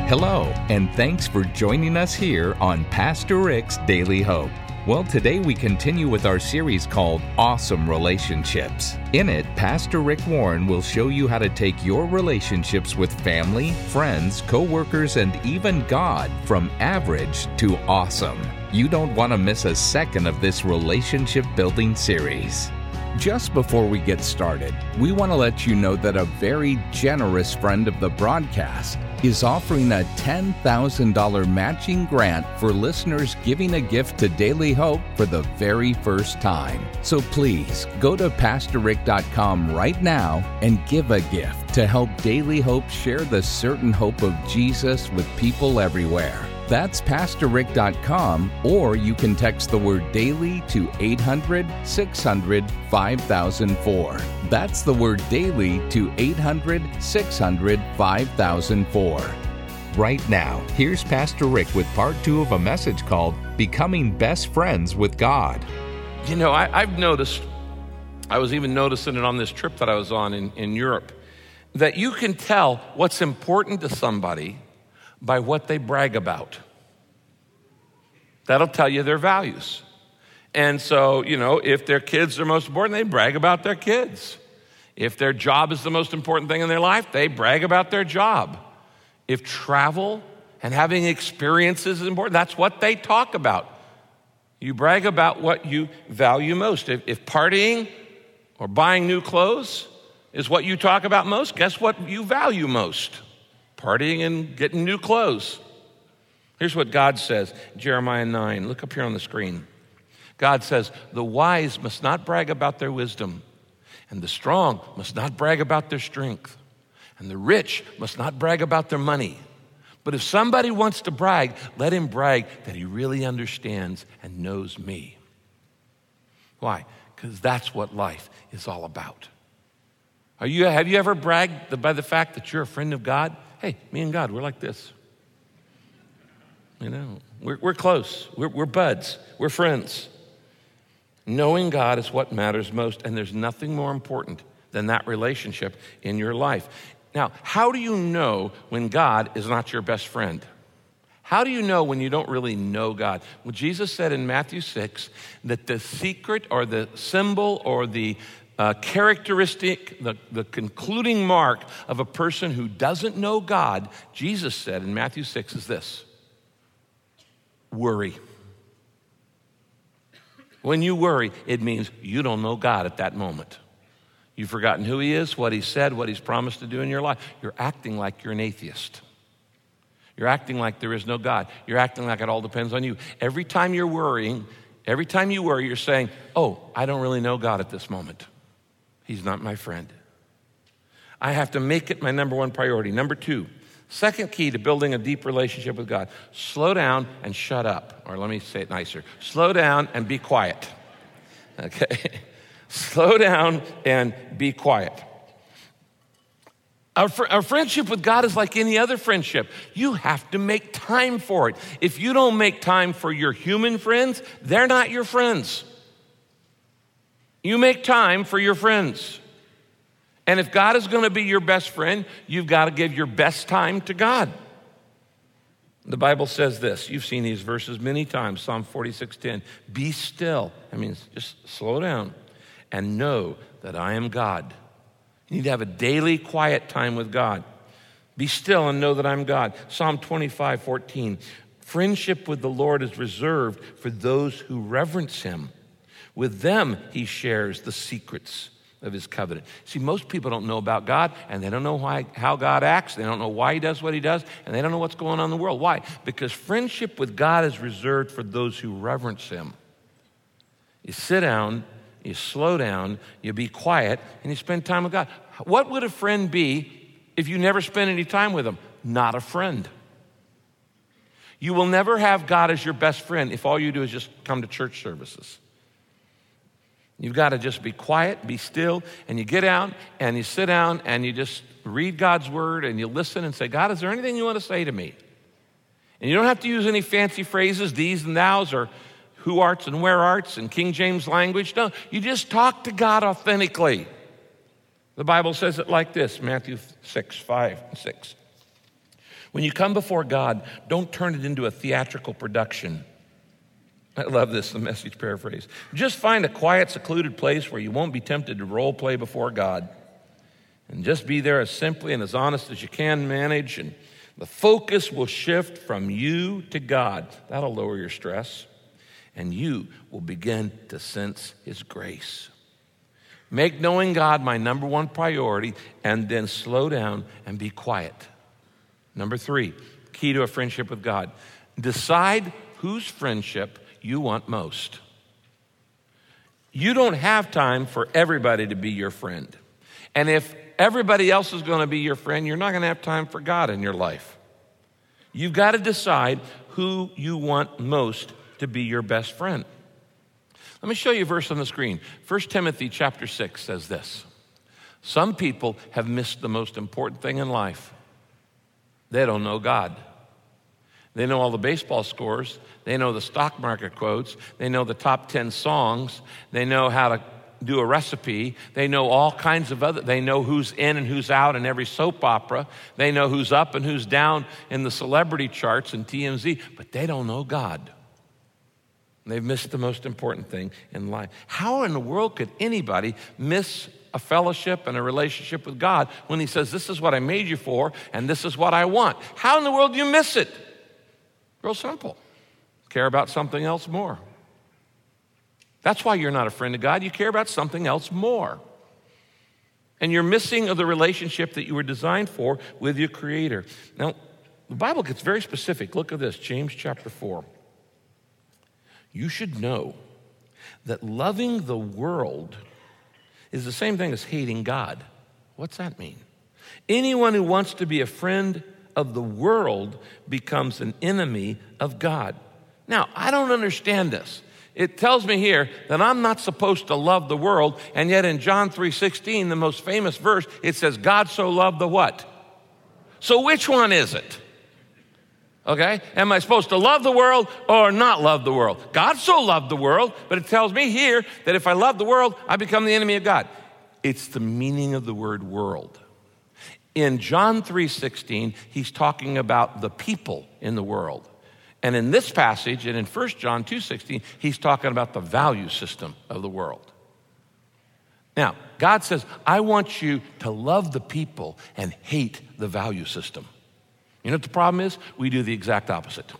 Hello, and thanks for joining us here on Pastor Rick's Daily Hope. Well, today we continue with our series called Awesome Relationships. In it, Pastor Rick Warren will show you how to take your relationships with family, friends, co-workers, and even God from average to awesome. You don't want to miss a second of this relationship building series. Just before we get started, we want to let you know that a very generous friend of the broadcast is offering a $10,000 matching grant for listeners giving a gift to Daily Hope for the very first time. So please go to PastorRick.com right now and give a gift to help Daily Hope share the certain hope of Jesus with people everywhere. That's PastorRick.com, or you can text the word DAILY to 800-600-5004. That's the word DAILY to 800-600-5004. Right now, here's Pastor Rick with part 2 of a message called Becoming Best Friends with God. You know, I've noticed, I was even noticing it on this trip that I was on in Europe, that you can tell what's important to somebody by what they brag about. That'll tell you their values. And so, you know, if their kids are most important, they brag about their kids. If their job is the most important thing in their life, they brag about their job. If travel and having experiences is important, that's what they talk about. You brag about what you value most. If partying or buying new clothes is what you talk about most, guess what you value most? Partying and getting new clothes. Here's what God says, Jeremiah 9. Look up here on the screen. God says, the wise must not brag about their wisdom, and the strong must not brag about their strength, and the rich must not brag about their money. But if somebody wants to brag, let him brag that he really understands and knows me. Why? Because that's what life is all about. Have you ever bragged by the fact that you're a friend of God? Hey, me and God, we're like this. You know, we're close. We're buds. We're friends. Knowing God is what matters most, and there's nothing more important than that relationship in your life. Now, how do you know when God is not your best friend? How do you know when you don't really know God? Well, Jesus said in Matthew 6 that the secret or the symbol or the characteristic, the concluding mark of a person who doesn't know God, Jesus said in Matthew 6 is this: worry. When you worry, it means you don't know God at that moment. You've forgotten who he is, what he said, what he's promised to do in your life. You're acting like you're an atheist. You're acting like there is no God. You're acting like it all depends on you. Every time you're worrying, every time you worry, you're saying, oh, I don't really know God at this moment. He's not my friend. I have to make it my number one priority. Number 2, second key to building a deep relationship with God: slow down and shut up. Or let me say it nicer: slow down and be quiet. Okay? Slow down and be quiet. Our friendship with God is like any other friendship. You have to make time for it. If you don't make time for your human friends, they're not your friends. You make time for your friends. And if God is going to be your best friend, you've got to give your best time to God. The Bible says this. You've seen these verses many times. Psalm 46:10. Be still. That means just slow down and know that I am God. You need to have a daily quiet time with God. Be still and know that I'm God. Psalm 25:14. Friendship with the Lord is reserved for those who reverence him. With them he shares the secrets of his covenant. See, most people don't know about God, and they don't know how God acts. They don't know why he does what he does, and they don't know what's going on in the world. Why? Because friendship with God is reserved for those who reverence him. You sit down, you slow down, you be quiet, and you spend time with God. What would a friend be if you never spent any time with him? Not a friend. You will never have God as your best friend if all you do is just come to church services. You've got to just be quiet, be still, and you get out and you sit down and you just read God's word and you listen and say, God, is there anything you want to say to me? And you don't have to use any fancy phrases, these and thous, or who arts and where arts and King James language. No, you just talk to God authentically. The Bible says it like this, Matthew 6:5 and 6. When you come before God, don't turn it into a theatrical production. I love this, the Message paraphrase. Just find a quiet, secluded place where you won't be tempted to role play before God. And just be there as simply and as honest as you can manage, and the focus will shift from you to God. That'll lower your stress, and you will begin to sense His grace. Make knowing God my number one priority, and then slow down and be quiet. Number 3, key to a friendship with God. Decide whose friendship you want most. You don't have time for everybody to be your friend. And if everybody else is going to be your friend, you're not going to have time for God in your life. You've got to decide who you want most to be your best friend. Let me show you a verse on the screen. 1 Timothy chapter 6 says this. Some people have missed the most important thing in life. They don't know God. They know all the baseball scores. They know the stock market quotes. They know the top 10 songs. They know how to do a recipe. They know all kinds of they know who's in and who's out in every soap opera. They know who's up and who's down in the celebrity charts and TMZ, but they don't know God. They've missed the most important thing in life. How in the world could anybody miss a fellowship and a relationship with God when He says, this is what I made you for and this is what I want? How in the world do you miss it? Real simple. Care about something else more. That's why you're not a friend of God. You care about something else more. And you're missing of the relationship that you were designed for with your Creator. Now, the Bible gets very specific. Look at this, James chapter 4. You should know that loving the world is the same thing as hating God. What's that mean? Anyone who wants to be a friend of the world becomes an enemy of God. Now, I don't understand this. It tells me here that I'm not supposed to love the world, and yet in John 3:16, the most famous verse, it says, God so loved the what? So which one is it? Okay? Am I supposed to love the world or not love the world? God so loved the world, but it tells me here that if I love the world, I become the enemy of God. It's the meaning of the word world. In John 3:16, he's talking about the people in the world. And in this passage, and in 1 John 2:16, he's talking about the value system of the world. Now, God says, I want you to love the people and hate the value system. You know what the problem is? We do the exact opposite.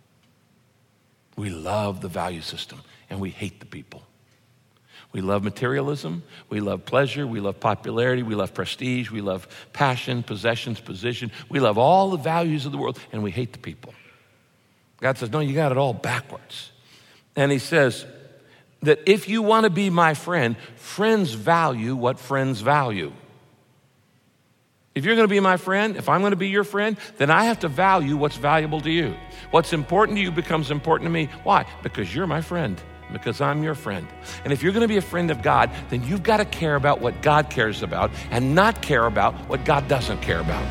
We love the value system and we hate the people. We love materialism, we love pleasure, we love popularity, we love prestige, we love passion, possessions, position. We love all the values of the world and we hate the people. God says, no, you got it all backwards. And He says that if you want to be my friend, friends value what friends value. If you're going to be my friend, if I'm going to be your friend, then I have to value what's valuable to you. What's important to you becomes important to me. Why? Because you're my friend. Because I'm your friend. And if you're going to be a friend of God, then you've got to care about what God cares about and not care about what God doesn't care about.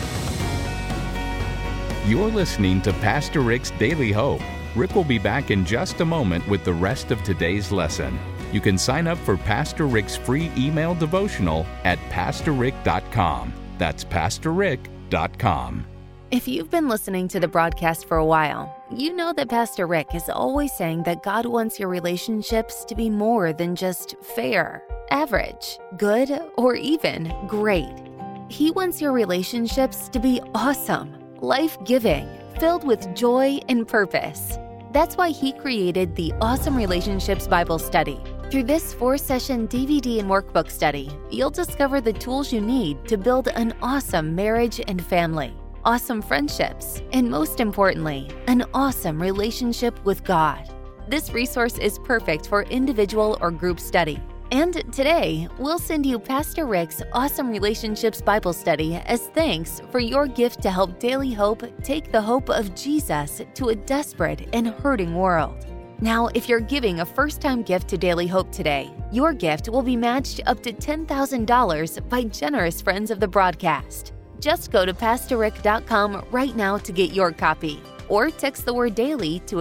You're listening to Pastor Rick's Daily Hope. Rick will be back in just a moment with the rest of today's lesson. You can sign up for Pastor Rick's free email devotional at PastorRick.com. That's PastorRick.com. If you've been listening to the broadcast for a while, you know that Pastor Rick is always saying that God wants your relationships to be more than just fair, average, good, or even great. He wants your relationships to be awesome, life-giving, filled with joy and purpose. That's why He created the Awesome Relationships Bible Study. Through this 4-session DVD and workbook study, you'll discover the tools you need to build an awesome marriage and family, awesome friendships, and most importantly, an awesome relationship with God. This resource is perfect for individual or group study. And today, we'll send you Pastor Rick's Awesome Relationships Bible Study as thanks for your gift to help Daily Hope take the hope of Jesus to a desperate and hurting world. Now, if you're giving a first-time gift to Daily Hope today, your gift will be matched up to $10,000 by generous friends of the broadcast. Just go to PastorRick.com right now to get your copy, or text the word DAILY to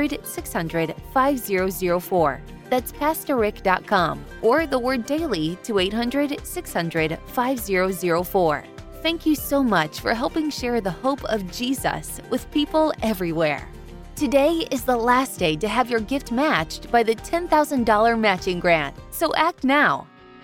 800-600-5004. That's PastorRick.com, or the word DAILY to 800-600-5004. thank you so much for helping share the hope of Jesus with people everywhere. Today is the last day to have your gift matched by the $10,000 matching grant, so act now.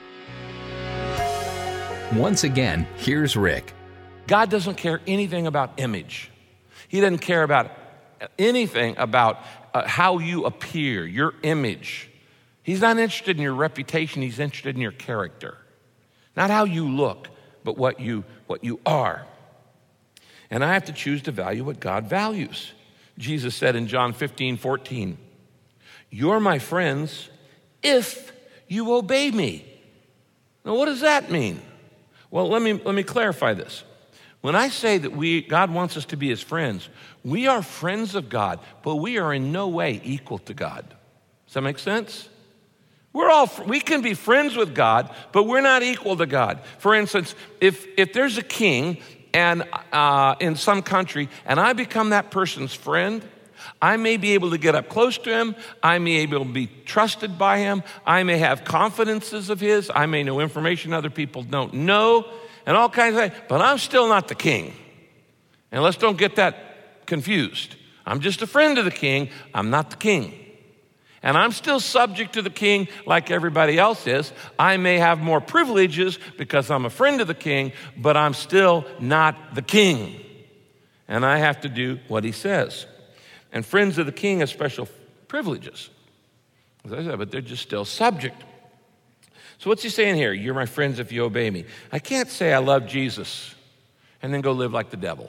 Once again, here's Rick. God doesn't care anything about image. He doesn't care about anything about how you appear, your image. He's not interested in your reputation. He's interested in your character. Not how you look, but what you are. And I have to choose to value what God values. Jesus said in John 15:14, "You're my friends if you obey me." Now, what does that mean? Well, let me clarify this. When I say that God wants us to be his friends, we are friends of God, but we are in no way equal to God. Does that make sense? We can be friends with God, but we're not equal to God. For instance, if there's a king and in some country, and I become that person's friend, I may be able to get up close to him. I may be able to be trusted by him. I may have confidences of his. I may know information other people don't know, and all kinds of things. But I'm still not the king. And let's don't get that confused. I'm just a friend of the king. I'm not the king. And I'm still subject to the king like everybody else is. I may have more privileges because I'm a friend of the king, but I'm still not the king. And I have to do what he says. And friends of the king have special privileges. As I said, but they're just still subject. So what's he saying here? You're my friends if you obey me. I can't say I love Jesus and then go live like the devil.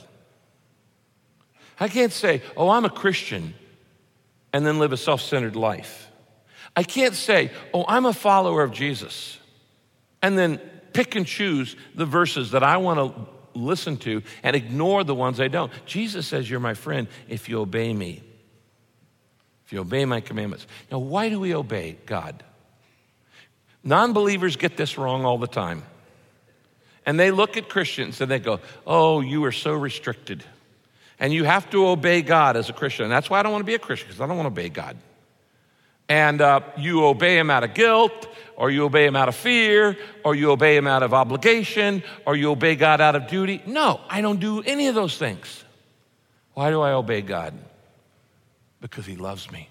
I can't say, oh, I'm a Christian and then live a self-centered life. I can't say, oh, I'm a follower of Jesus and then pick and choose the verses that I want to listen to and ignore the ones I don't. Jesus says, you're my friend if you obey me, if you obey my commandments. Now, why do we obey God? Non-believers get this wrong all the time. And they look at Christians and they go, oh, you are so restricted. And you have to obey God as a Christian. And that's why I don't want to be a Christian, because I don't want to obey God. And you obey him out of guilt, or you obey him out of fear, or you obey him out of obligation, or you obey God out of duty. No, I don't do any of those things. Why do I obey God? Because he loves me.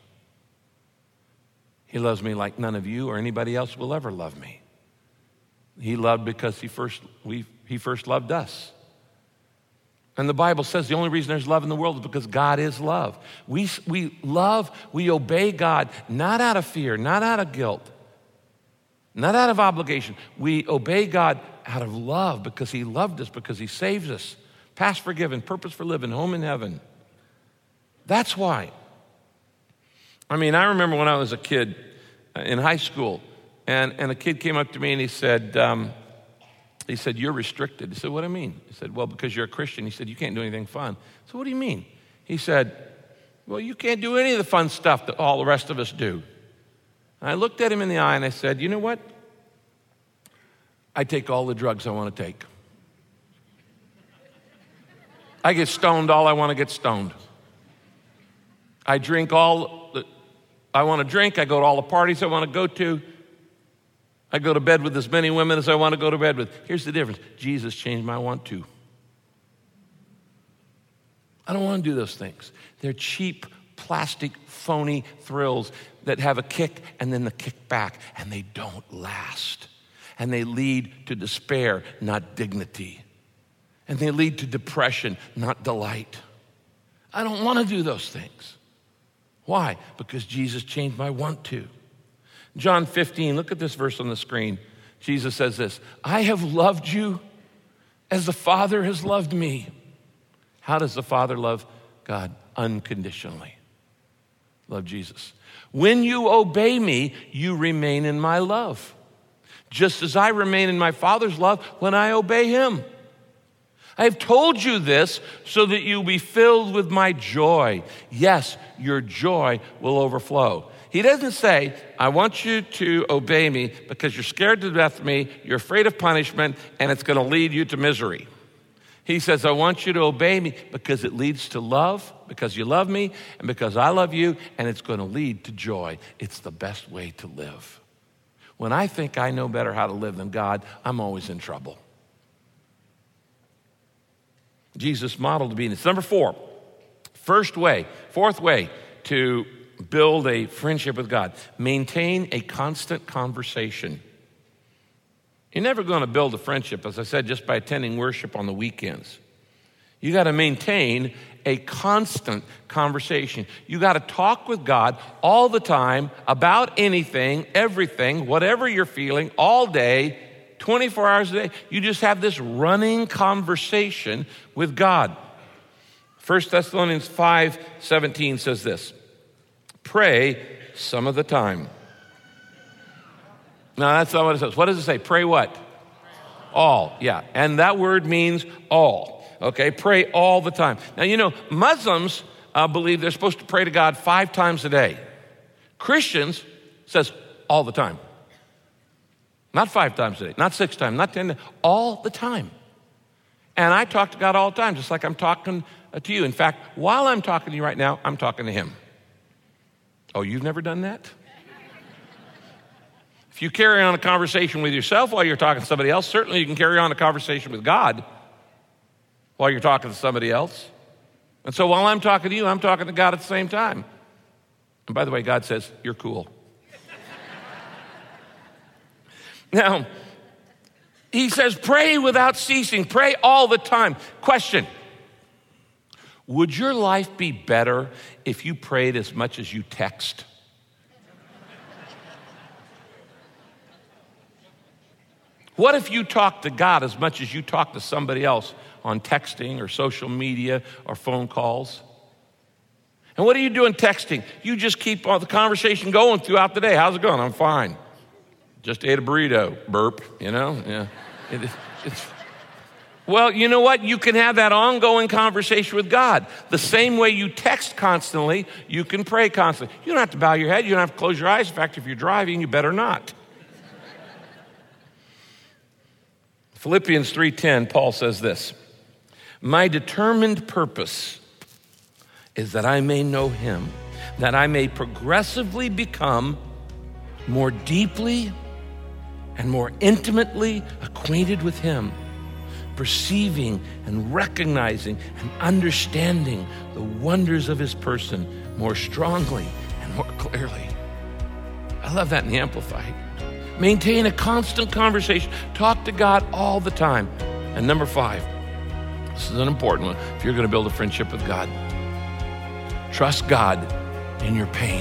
He loves me like none of you or anybody else will ever love me. He loved because he first loved us. And the Bible says the only reason there's love in the world is because God is love. We obey God not out of fear, not out of guilt, not out of obligation. We obey God out of love because he loved us, because he saves us. Past forgiven, purpose for living, home in heaven. That's why. I mean, I remember when I was a kid in high school, and a kid came up to me and he said, you're restricted. I said, what do you mean? He said, well, because you're a Christian. He said, you can't do anything fun. So what do you mean? He said, well, you can't do any of the fun stuff that all the rest of us do. And I looked at him in the eye and I said, you know what? I take all the drugs I want to take. I get stoned all I want to get stoned. I drink all that I want to drink. I go to all the parties I want to go to. I go to bed with as many women as I want to go to bed with. Here's the difference. Jesus changed my want to. I don't want to do those things. They're cheap, plastic, phony thrills that have a kick and then the kick back, and they don't last. And they lead to despair, not dignity. And they lead to depression, not delight. I don't want to do those things. Why? Because Jesus changed my want to. John 15, look at this verse on the screen. Jesus says this, I have loved you as the Father has loved me. How does the Father love God? Unconditionally. Love Jesus. When you obey me, you remain in my love, just as I remain in my Father's love when I obey him. I have told you this so that you'll be filled with my joy. Yes, your joy will overflow. He doesn't say, I want you to obey me because you're scared to death of me, you're afraid of punishment, and it's going to lead you to misery. He says, I want you to obey me because it leads to love, because you love me, and because I love you, and it's going to lead to joy. It's the best way to live. When I think I know better how to live than God, I'm always in trouble. Jesus modeled obedience. Number four, fourth way to build a friendship with God. Maintain a constant conversation. You're never going to build a friendship, as I said, just by attending worship on the weekends. You got to maintain a constant conversation. You got to talk with God all the time about anything, everything, whatever you're feeling, all day, 24 hours a day. You just have this running conversation with God. 1 Thessalonians 5:17 says this, pray some of the time. No, that's not what it says. What does it say? Pray what? All, yeah. And that word means all. Okay, pray all the time. Now, you know, Muslims believe they're supposed to pray to God 5 times a day. Christians says all the time. Not 5 times a day, not 6 times, not 10 times, all the time. And I talk to God all the time, just like I'm talking to you. In fact, while I'm talking to you right now, I'm talking to him. Oh, you've never done that? If you carry on a conversation with yourself while you're talking to somebody else, certainly you can carry on a conversation with God while you're talking to somebody else. And so while I'm talking to you, I'm talking to God at the same time. And by the way, God says, you're cool. Now, he says, pray without ceasing. Pray all the time. Question, would your life be better if you prayed as much as you text? What if you talk to God as much as you talk to somebody else on texting or social media or phone calls? And what are you doing texting? You just keep all the conversation going throughout the day. How's it going? I'm fine. Just ate a burrito. Burp, you know? Yeah. Well, you know what? You can have that ongoing conversation with God. The same way you text constantly, you can pray constantly. You don't have to bow your head. You don't have to close your eyes. In fact, if you're driving, you better not. Philippians 3:10, Paul says this, my determined purpose is that I may know him, that I may progressively become more deeply and more intimately acquainted with him, perceiving and recognizing and understanding the wonders of his person more strongly and more clearly. I love that in the Amplified. Maintain a constant conversation. Talk to God all the time. And number 5, this is an important one. If you're going to build a friendship with God, trust God in your pain.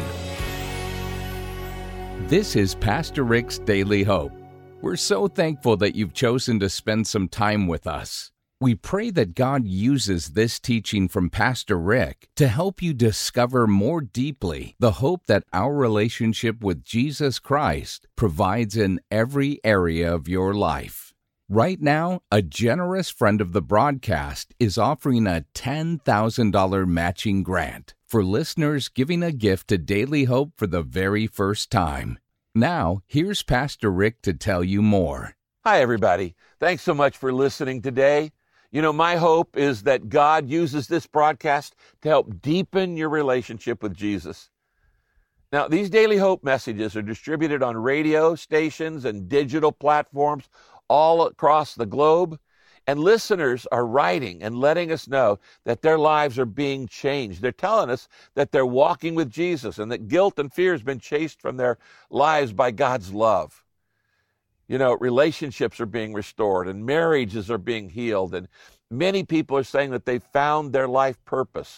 This is Pastor Rick's Daily Hope. We're so thankful that you've chosen to spend some time with us. We pray that God uses this teaching from Pastor Rick to help you discover more deeply the hope that our relationship with Jesus Christ provides in every area of your life. Right now, a generous friend of the broadcast is offering a $10,000 matching grant for listeners giving a gift to Daily Hope for the very first time. Now, here's Pastor Rick to tell you more. Hi, everybody. Thanks so much for listening today. You know, my hope is that God uses this broadcast to help deepen your relationship with Jesus. Now, these Daily Hope messages are distributed on radio stations and digital platforms all across the globe, and listeners are writing and letting us know that their lives are being changed. They're telling us that they're walking with Jesus and that guilt and fear has been chased from their lives by God's love. You know, relationships are being restored and marriages are being healed, and many people are saying that they found their life purpose.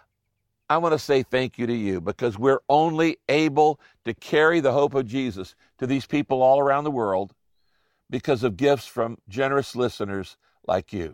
I want to say thank you to you, because we're only able to carry the hope of Jesus to these people all around the world because of gifts from generous listeners like you.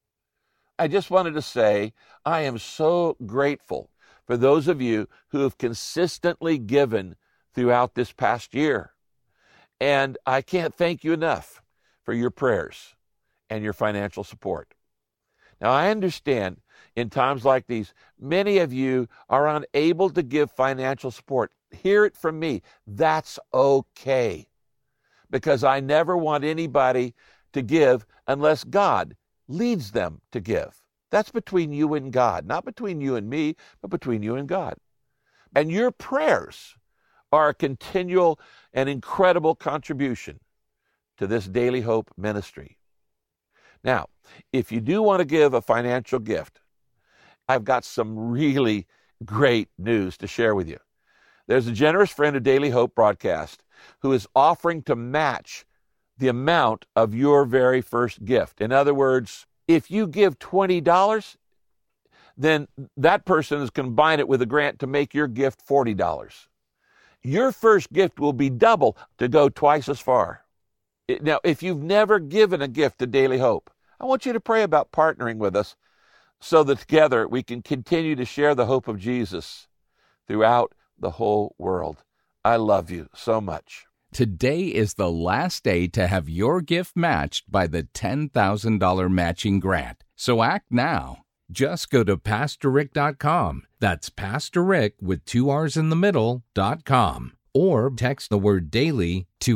I just wanted to say I am so grateful for those of you who have consistently given throughout this past year. And I can't thank you enough for your prayers and your financial support. Now, I understand in times like these, many of you are unable to give financial support. Hear it from me. That's okay. Because I never want anybody to give unless God leads them to give. That's between you and God, not between you and me, but between you and God. And your prayers are a continual and incredible contribution to this Daily Hope ministry. Now, if you do want to give a financial gift, I've got some really great news to share with you. There's a generous friend of Daily Hope broadcast who is offering to match the amount of your very first gift. In other words, if you give $20, then that person is combine it with a grant to make your gift $40. Your first gift will be double to go twice as far. Now, if you've never given a gift to Daily Hope, I want you to pray about partnering with us so that together we can continue to share the hope of Jesus throughout the whole world. I love you so much. Today is the last day to have your gift matched by the $10,000 matching grant. So act now. Just go to PastorRick.com. That's Pastor Rick with 2 R's in the middle.com. Or text the word DAILY to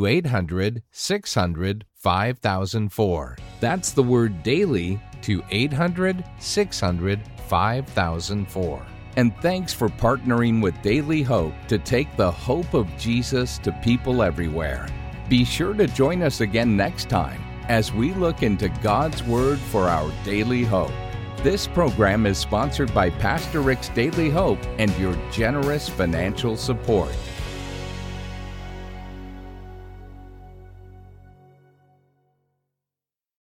800-600-5004. That's the word DAILY to 800-600-5004. And thanks for partnering with Daily Hope to take the hope of Jesus to people everywhere. Be sure to join us again next time as we look into God's Word for our daily hope. This program is sponsored by Pastor Rick's Daily Hope and your generous financial support.